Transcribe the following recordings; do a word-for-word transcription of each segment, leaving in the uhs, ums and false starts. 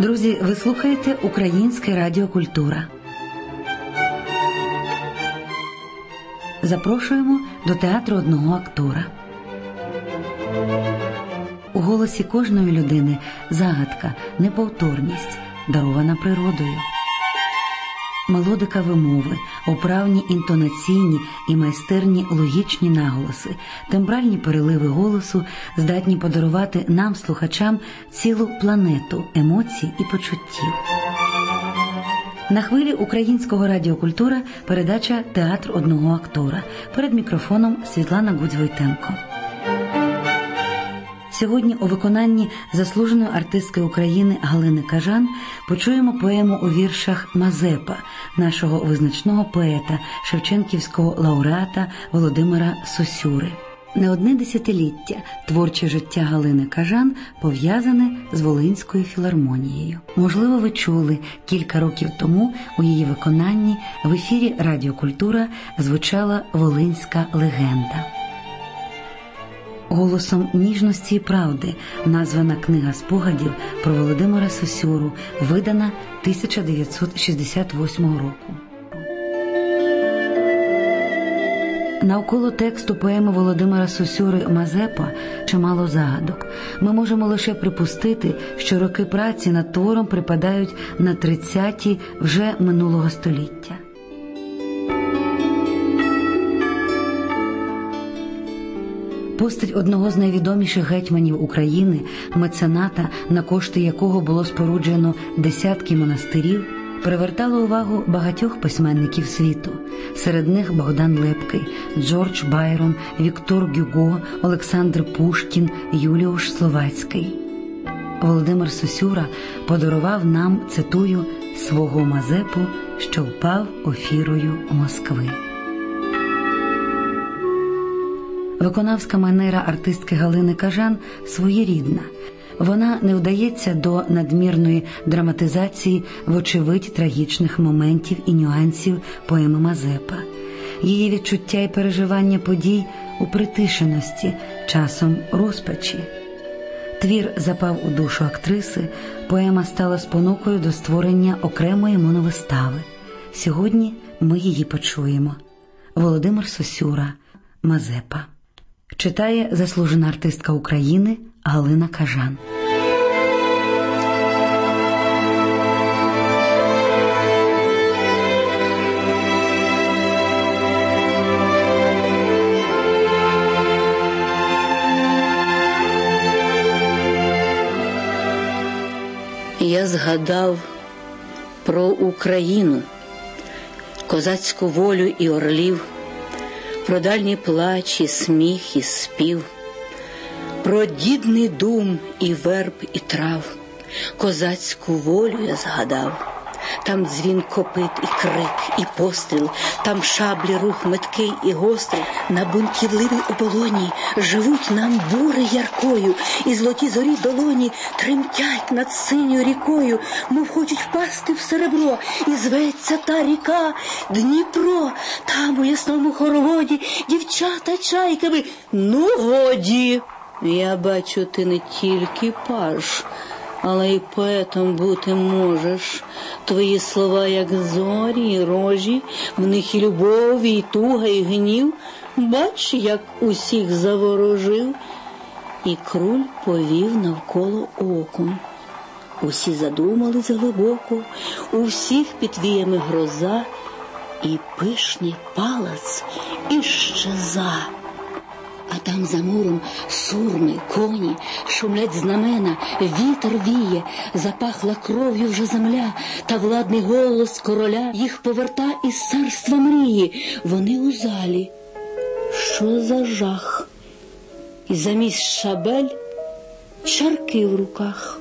Друзі, ви слухаєте Українське радіо Культура. Запрошуємо до театру одного актора. У голосі кожної людини загадка, неповторність, дарована природою. Мелодика вимови, оправні інтонаційні і майстерні логічні наголоси, тембральні переливи голосу здатні подарувати нам, слухачам, цілу планету емоцій і почуттів. На хвилі Українського радіо Культура передача «Театр одного актора». Перед мікрофоном Світлана Гудзь-Войтенко. Сьогодні у виконанні заслуженої артистки України Галини Кажан почуємо поему у віршах «Мазепа» нашого визначного поета, шевченківського лауреата Володимира Сосюри. Не одне десятиліття творче життя Галини Кажан пов'язане з Волинською філармонією. Можливо, ви чули, кілька років тому у її виконанні в ефірі Радіо Культура звучала волинська легенда. Голосом ніжності і правди названа книга спогадів про Володимира Сосюру, видана тисяча дев'ятсот шістдесят восьмого року. Навколо тексту поеми Володимира Сосюри «Мазепа» чимало загадок. Ми можемо лише припустити, що роки праці над твором припадають на тридцяті вже минулого століття. Постать одного з найвідоміших гетьманів України, мецената, на кошти якого було споруджено десятки монастирів, привертала увагу багатьох письменників світу. Серед них Богдан Лепкий, Джордж Байрон, Віктор Гюго, Олександр Пушкін, Юліуш Словацький. Володимир Сосюра подарував нам, цитую, «свого Мазепу, що впав офірою Москви». Виконавська манера артистки Галини Кажан своєрідна. Вона не вдається до надмірної драматизації вочевидь трагічних моментів і нюансів поеми «Мазепа». Її відчуття і переживання подій у притишеності, часом розпачі. Твір запав у душу актриси, поема стала спонукою до створення окремої моновистави. Сьогодні ми її почуємо. Володимир Сосюра, «Мазепа». Читає заслужена артистка України Галина Кажан. Я згадав про Україну, козацьку волю і орлів, про дальні плач і сміх і спів, про дідний дум і верб і трав. Козацьку волю я згадав. Там дзвін копит і крик, і постріл, там шаблі рух меткий і гострий. На бунківливій оболоні живуть нам бури яркою, і золоті зорі долоні тремтять над синьою рікою, мов хочуть впасти в серебро, і зветься та ріка Дніпро. Там у ясному хороводі дівчата чайками. Ну, годі! Я бачу, ти не тільки паж, але й поетом бути можеш. Твої слова, як зорі і рожі, в них і любов, і туга, і гнів. Бач, як усіх заворожив, і круль повів навколо оком. Усі задумались глибоко, у всіх під віями гроза, і пишний палац іщеза. А там за муром сурми, коні, шумлять знамена, вітер віє, запахла кров'ю вже земля, та владний голос короля їх поверта із царства мрії. Вони у залі. Що за жах? І замість шабель чарки в руках.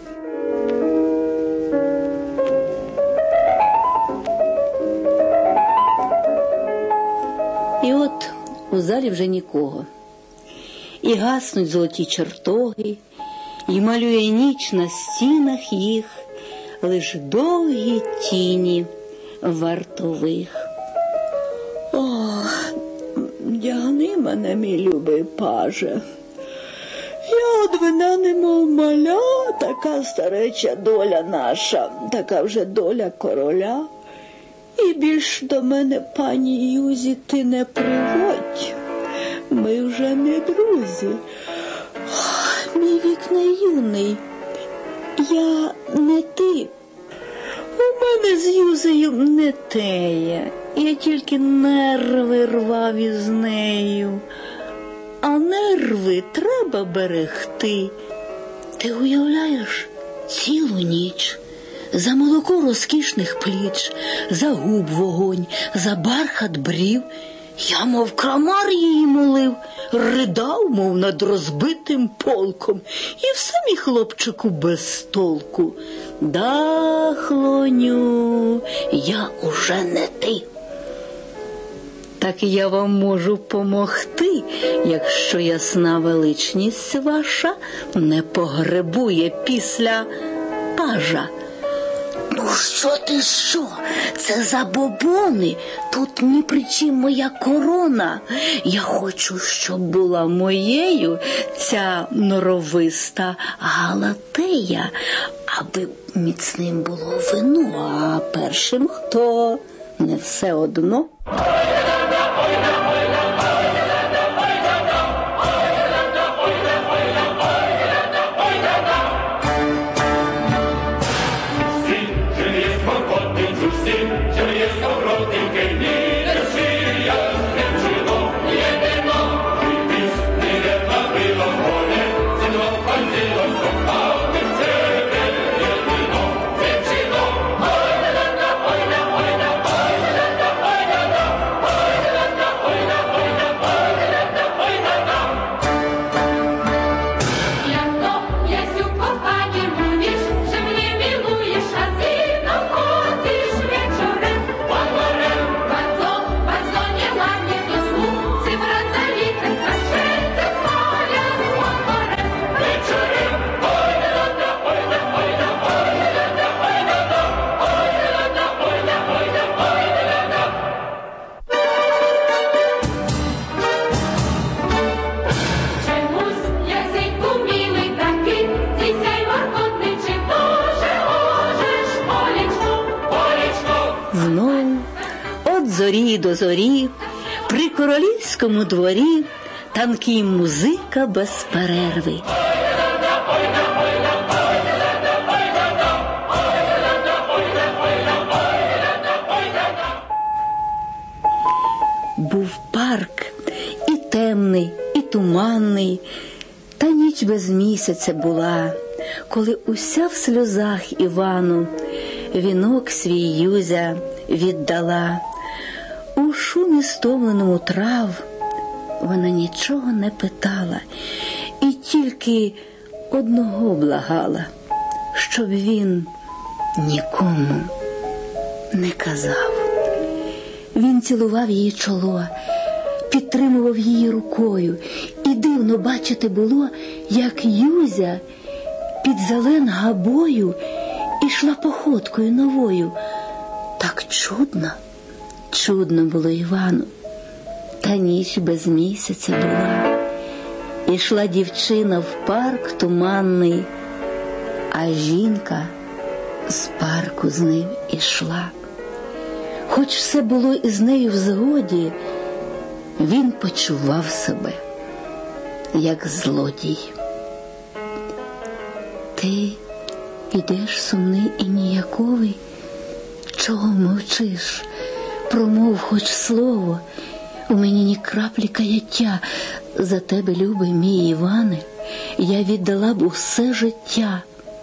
І от у залі вже нікого. І гаснуть золоті чертоги, і малює ніч на стінах їх лиш довгі тіні вартових. Ох, дягни мене, мій любий паже, Я од вина немов маля, така стареча доля наша, така вже доля короля. І більш до мене, пані Юзі, ти не приводь. Ми вже не друзі. Мій вік не юний. Я не ти. У мене з Юзею не теє. Я тільки нерви рвав із нею. А нерви треба берегти. Ти уявляєш, цілу ніч за молоко розкішних пліч, за губ вогонь, за бархат брів, я, мов крамар, її молив, ридав, мов над розбитим полком, і все, мій хлопчику, без толку. Да, хлоню, я уже не ти. Так я вам можу помогти, якщо ясна величність ваша не погребує після пажа. Ну що ти, що? Це забобони. Тут ні при чим моя корона. Я хочу, щоб була моєю ця норовиста Галатея, аби міцним було вино, а першим хто? Не все одно. Зорі до зорі, при королівському дворі танки музика без перерви. Був парк і темний, і туманний, та ніч без місяця була, коли уся в сльозах Івану вінок свій Юзя віддала. У шумі стомленому трав вона нічого не питала і тільки одного благала, щоб він нікому не казав. Він цілував її чоло, підтримував її рукою, і дивно бачити було, як Юзя під зелен габою ішла походкою новою. Так чудно. Чудно було Івану, та ніч без місяця була. Ішла дівчина в парк туманний, а жінка з парку з ним ішла. Хоч все було із нею в згоді, він почував себе, як злодій. Ти ідеш сумний і ніяковий, чого мовчиш? Промов хоч слово, у мені ні краплі каяття. За тебе, любий мій Іване, я віддала б усе життя.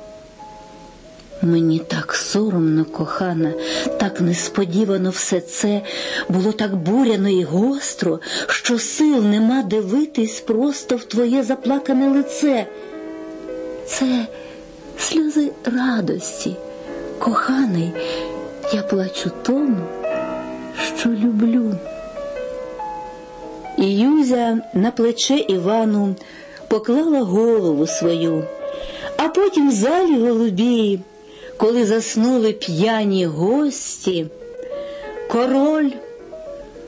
Мені так соромно, кохана, так несподівано все це, було так буряно і гостро, що сил нема дивитись просто в твоє заплакане лице. Це сльози радості, коханий, я плачу тому, що люблю. І Юзя на плече Івану поклала голову свою, а потім в залі голубій, коли заснули п'яні гості, король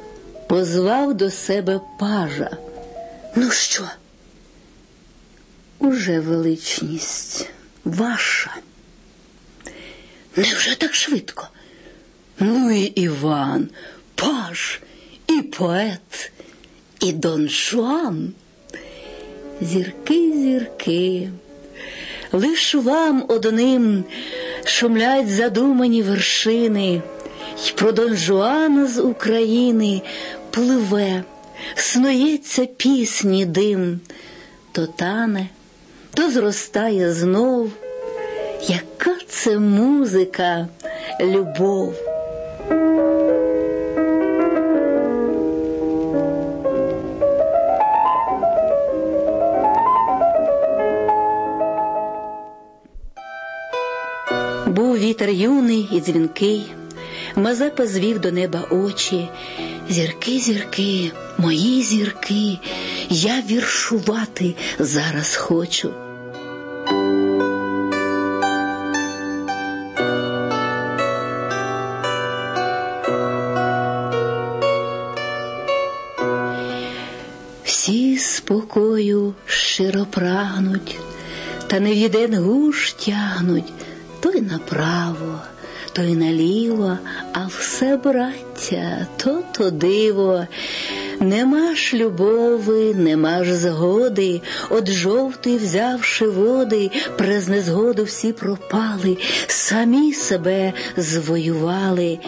позвав до себе пажа. Ну що, Уже величність ваша. Невже так швидко? Ну і Іван, паж, і поет, і Дон Жуан. Зірки, зірки, лиш вам одним шумлять задумані вершини, й про Дон Жуана з України пливе, снується пісні дим, то тане, то зростає знов. Яка це музика, любов! Був вітер юний і дзвінкий, Мазепа звів до неба очі. Зірки, зірки, мої зірки, я віршувати зараз хочу. Всі спокою щиро прагнуть, та не в єдин гуш тягнуть, то й направо, то й наліво, а все, браття, то-то диво. Нема ж любови, нема ж згоди, от жовтий взявши води, през незгоду всі пропали, самі себе звоювали.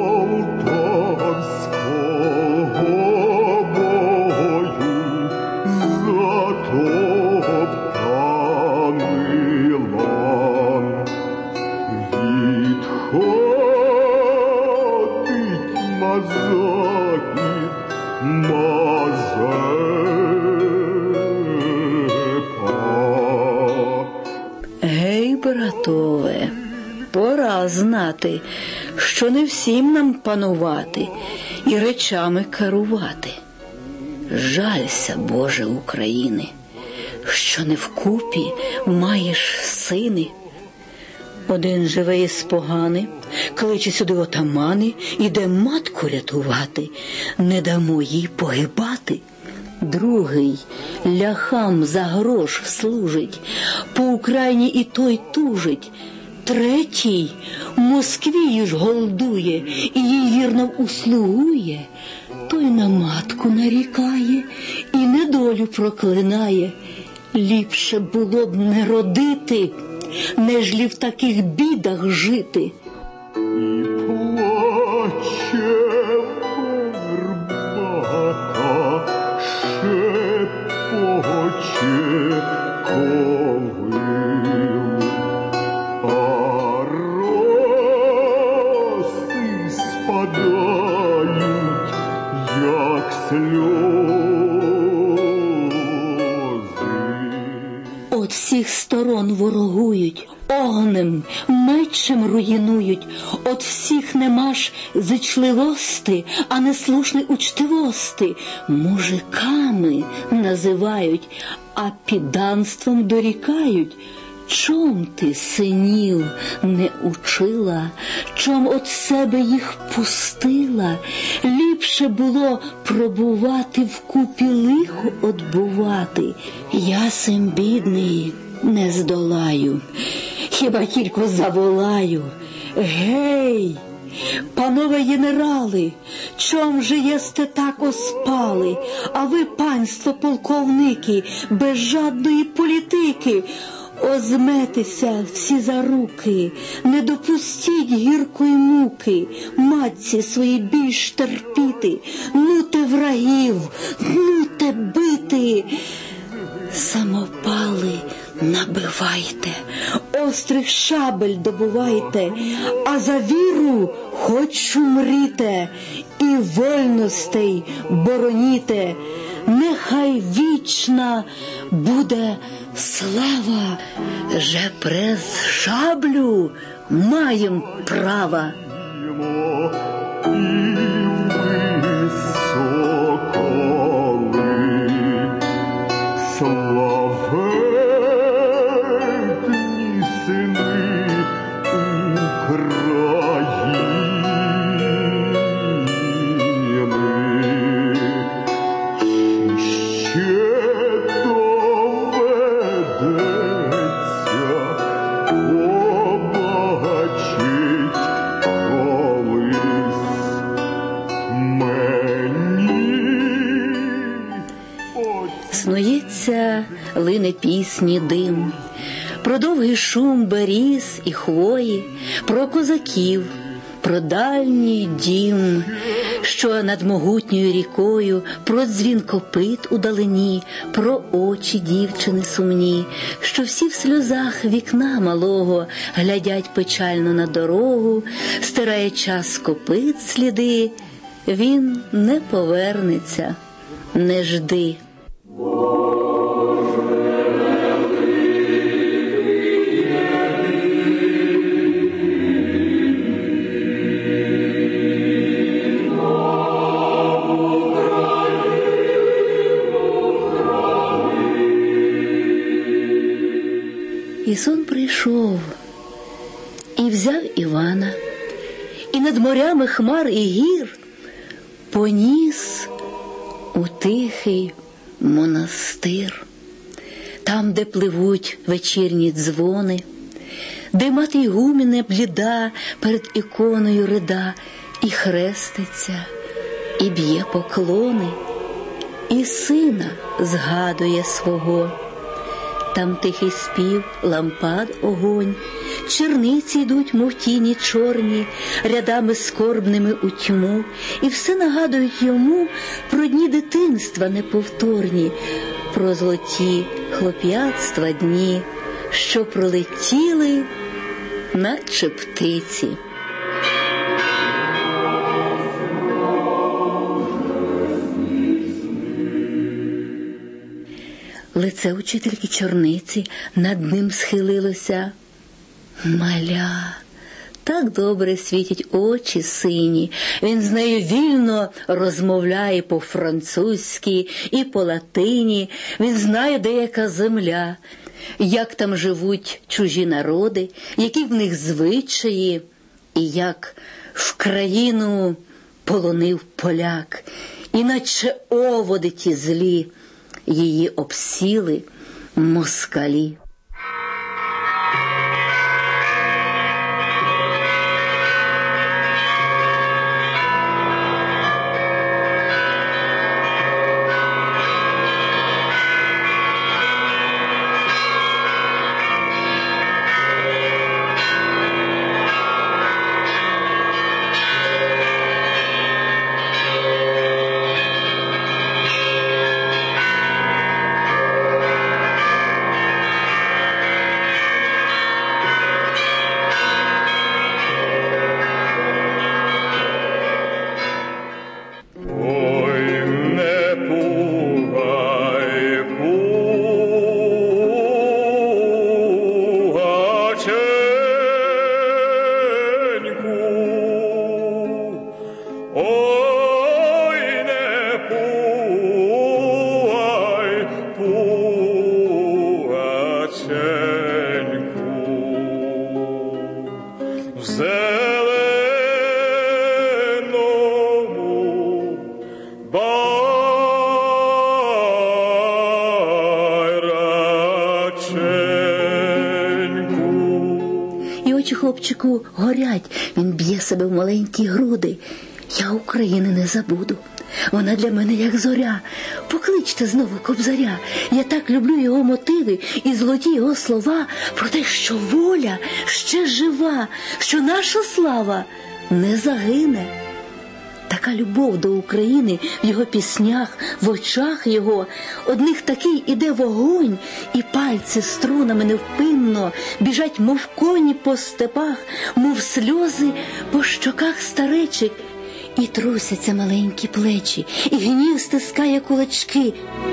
Гей, братове, пора знати, що не всім нам панувати і речами керувати. Жалься, Боже, України, що не вкупі маєш сини. Один живе із погани, кличе сюди отамани, іде матку рятувати, не дамо їй погибати. Другий ляхам за грош служить, по Україні і той тужить. Третій Москвію ж голдує і їй вірно услугує. Той на матку нарікає і недолю проклинає. Ліпше було б не родити, нежлі в таких бідах жити. І плаче вербата, шепоче ковил, а роси спадають, як сльози. От всіх сторон ворогують, огнем, мечем руїнують, от всіх нема ж зичливости, а неслушної учтивости. Мужиками називають, а підданством дорікають. Чом ти синів не учила, чом от себе їх пустила? Ліпше було пробувати вкупі лихо отбувати. Я сим бідний не здолаю, хіба тільки заволаю. Гей, панове генерали, чом же єсте так оспали? А ви, панство полковники, без жадної політики, озметеся всі за руки, не допустіть гіркої муки, матці свої більш терпіти, ну те врагів, ну те бити. Самопали набивайте, острих шабель добувайте, а за віру хоч умріте, і вольностей бороніте. Нехай вічна буде слава, же през шаблю маєм права. Лється, лине пісні дим, про довгий шум беріз і хвої, про козаків, про дальній дім, що над могутньою рікою, про дзвін копит удалині, про очі дівчини сумні, що всі в сльозах вікна малого глядять печально на дорогу, стирає час копит сліди, він не повернеться, не жди. І сон прийшов, і взяв Івана, і над морями хмар і гір поніс у тихий монастир, там, де пливуть вечірні дзвони, де мати ігуменя бліда перед іконою рида і хреститься, і б'є поклони, і сина згадує свого. Там тихий спів, лампад огонь, черниці йдуть, мов тіні чорні, рядами скорбними у тьму, і все нагадують йому про дні дитинства неповторні, про золоті хлоп'ятства дні, що пролетіли, наче птиці. Лице учительки чорниці над ним схилилося. Маля, так добре світять очі сині, він з нею вільно розмовляє по-французьки і по-латині, він знає, де яка земля, як там живуть чужі народи, які в них звичаї, і як в країну полонив поляк, іначе оводи ті злі, її обсіли москалі. Хлопчику горять, він б'є себе в маленькі груди. Я України не забуду. Вона для мене як зоря. Покличте знову Кобзаря. Я так люблю його мотиви і золоті його слова про те, що воля ще жива, що наша слава не загине. Така любов до України в його піснях, в очах його. Одних такий іде вогонь, і пальці струнами невпинно біжать, мов коні по степах, мов сльози по щоках старечик. І трусяться маленькі плечі, і гнів стискає кулачки.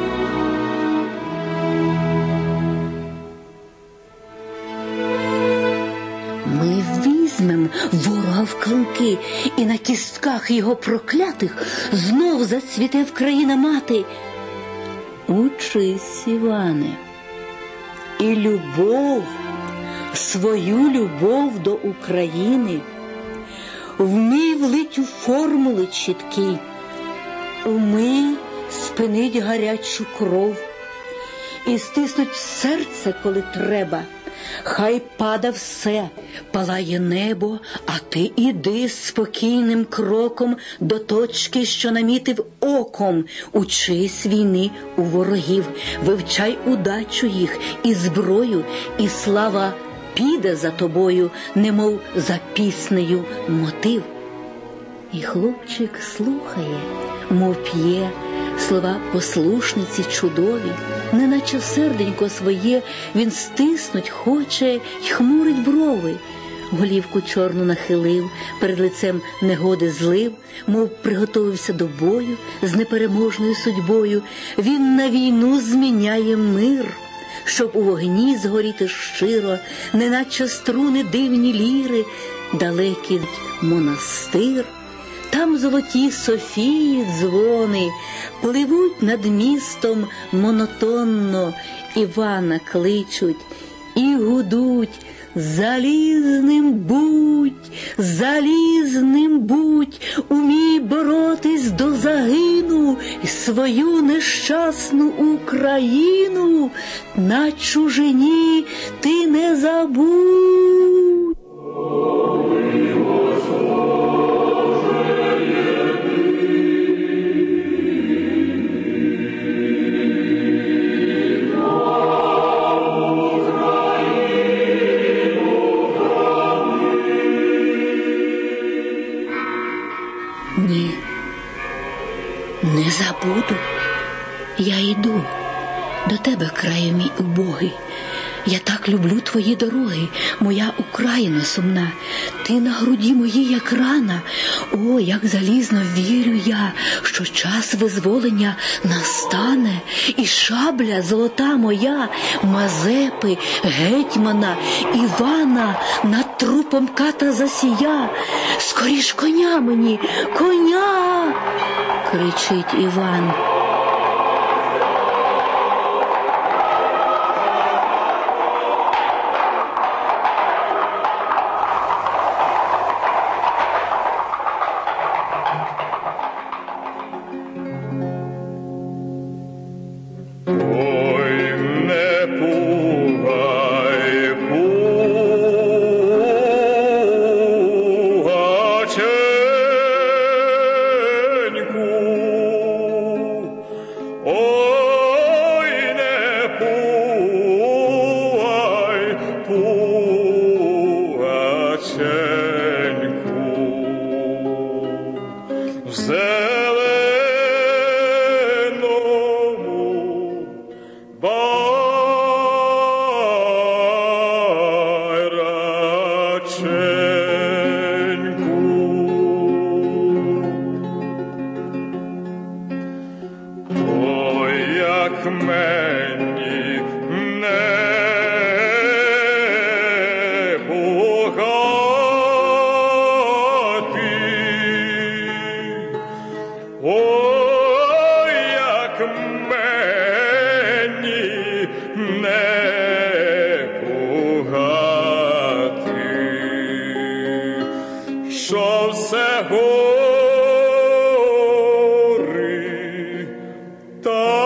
Ми візьмем ворога в клинки, і на кістках його проклятих знов зацвіте Вкраїна мати. Учись, Іване, і любов, свою любов до України вмій влить у формули чіткі, умій спинить гарячу кров і стиснуть серце, коли треба, хай пада все, палає небо, а ти іди спокійним кроком до точки, що намітив оком. Учись війни у ворогів, вивчай удачу їх і зброю, і слава піде за тобою, немов за піснею мотив. І хлопчик слухає, мов п'є, слова послушниці чудові, неначе серденько своє він стиснуть хоче й хмурить брови. Голівку чорну нахилив, перед лицем негоди злив, мов приготовився до бою з непереможною судьбою. Він на війну зміняє мир, щоб у вогні згоріти щиро, неначе струни дивні ліри, далекий монастир. Там золоті Софії дзвони пливуть над містом монотонно, Івана кличуть і гудуть: залізним будь, залізним будь, умій боротись до загину, і свою нещасну Україну на чужині ти не забудь. Ні, не забуду. Я йду до тебе, краю мій убогий. Я так люблю твої дороги, моя Україна сумна. Ти на груді моїй, як рана. О, як залізно вірю я, що час визволення настане. І шабля золота моя, Мазепи, гетьмана, Івана над трупом ката засія. Скоріш коня мені, коня! Кричить Іван. Мені не богатий, ой, як мені не богатий, що все гори та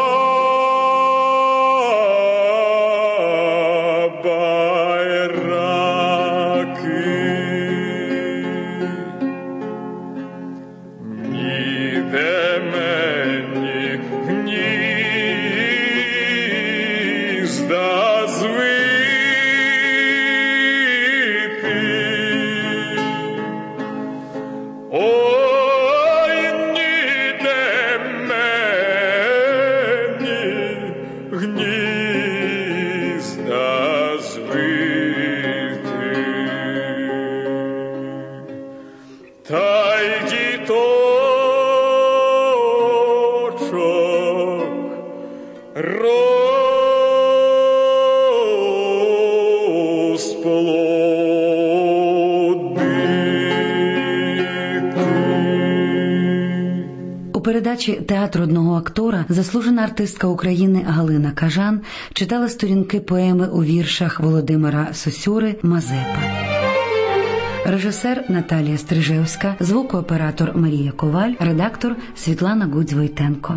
та й діточок розплодити. У передачі «Театр одного актора» заслужена артистка України Галина Кажан читала сторінки поеми у віршах Володимира Сосюри «Мазепа». Режисер Наталія Стрижевська, звукооператор Марія Коваль, редактор Світлана Гудзь-Войтенко.